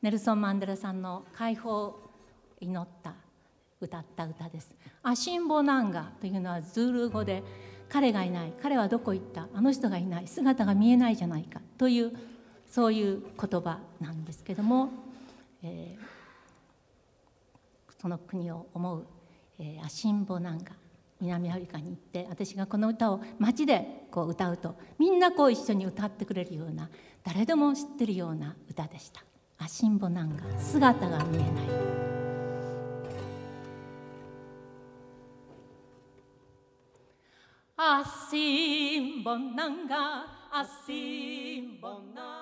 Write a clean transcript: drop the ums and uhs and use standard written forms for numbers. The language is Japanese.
ネルソン・マンデラさんの解放を祈った歌った歌です。アシンボナンガというのはズール語で彼がいない、彼はどこ行った、あの人がいない、姿が見えないじゃないかというそういう言葉なんですけども、その国を思う、アシンボナンガ、南アフリカに行って私がこの歌を街でこう歌うとみんなこう一緒に歌ってくれるような誰でも知ってるような歌でした。アシンボナンガ、姿が見えない。アシンボナンガ、アシンボナンガ